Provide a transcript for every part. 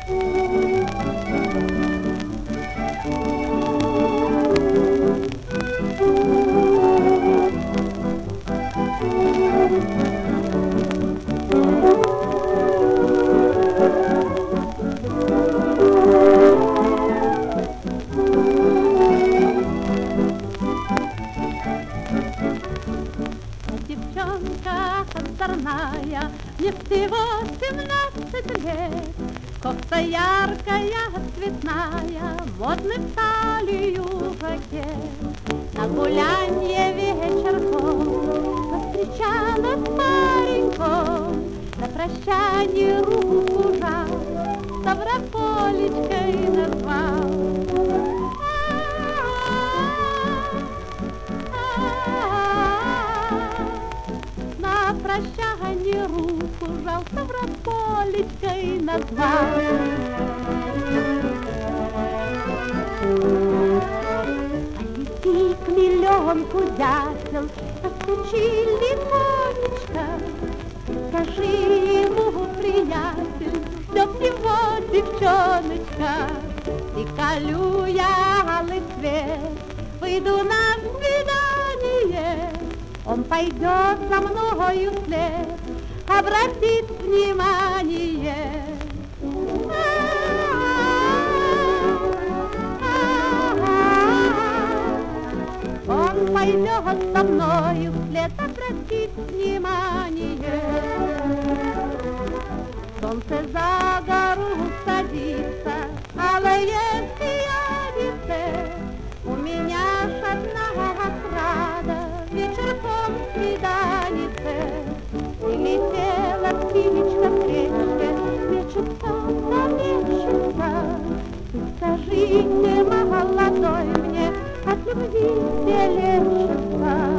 Девчонка озорная, мне всего 17 лет. Кофта яркая, цветная, модный в талию жакет. На гулянье вечерком повстречалась с пареньком, на прощанье руку жал, Ставрополечкой назвал. На прощанье руку жал, Ставрополечкой назвал. Полетит миллионку дятел, постучи легонечко, скажи ему, приятель, ждет его девчоночка. И колю я алый цвет, выйду на свидание, он пойдет за мною вслед, обратит внимание. Он пойдет за мною вслед, обратит внимание. Солнце за гору садится, алое сиянице, у меня ж одна отрада, вечерком свиданице. И летела птичка в речке, мечется да мечется. Ты скажите, молодой, мне от любви все лечится.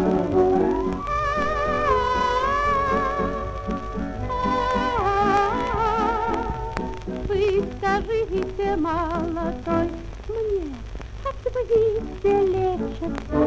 Вы скажите, молодой, мне от любви все лечится.